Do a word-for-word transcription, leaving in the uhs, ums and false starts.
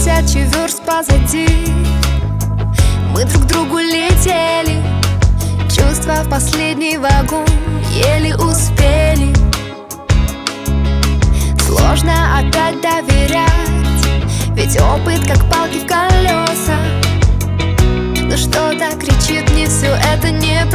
тысячи верст позади. Мы друг к другу летели, чувства в последний вагон еле успели. Сложно опять доверять, ведь опыт как палки в колеса. Но что-то кричит мне, все это не